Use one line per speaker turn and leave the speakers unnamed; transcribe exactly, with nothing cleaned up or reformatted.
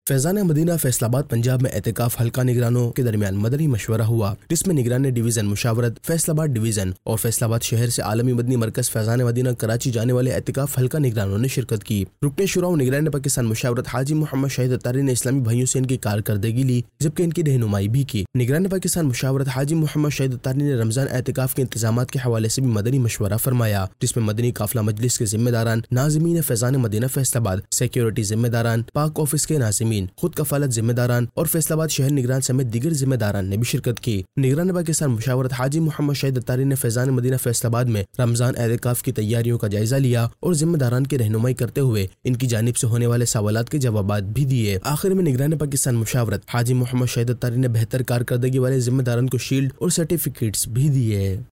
फैजान मदीना फैसलाबाद पंजाब में एहतिकाफ हल्का निगरानों के दरमियान मदनी मशवरा हुआ, जिसमें निगरान डिवीजन मुशावरत फैसलाबाद डिवीजन और फैसलाबाद शहर से आलमी मदनी मरकज फैजान मदीना कराची जाने वाले एहतिकाफ हल्का निगरानों ने शिरकत की। रुकने शुरा निगरान पाकिस्तान मुशावरत हाजी मोहम्मद शाहिद अत्तारी ने इस्लामी भाइयों से इनकी कारकर्दगी ली, जबकि इनकी रहनुमाई भी की। निगरान पाकिस्तान मुशावरत हाजी मोहम्मद शाहिद अत्तारी ने रमजान एहतिकाफ के इंतजाम के हवाले से भी मदनी मशवरा फरमाया, जिसमें मदनी काफिला मजलिस के जिम्मेदारान, नाज़िमीन फैजान मदीना फैसलाबाद, सिक्योरिटी जिम्मेदारान, पाक ऑफिस के नाज़िमीन, खुद कफालत जिम्मेदारान और फैसलाबाद शहर निगरान समेत दीगर जिम्मेदारान ने भी शिरकत की। निगरान पाकिस्तान मुशावरत हाजी मोहम्मद शाहिद अत्तारी ने फैजान मदीना फैसलाबाद में रमजान एहतिकाफ की तैयारियों का जायजा लिया और जिम्मेदारान की रहनुमाई करते हुए इनकी जानिब से होने वाले सवालात के जवाबात भी दिए। आखिर में निगरान पाकिस्तान मुशावरत हाजी मोहम्मद शाहिद अत्तारी ने बेहतर कारकर्दगी वाले जिम्मेदारान को शील्ड और सर्टिफिकेट्स भी दिए।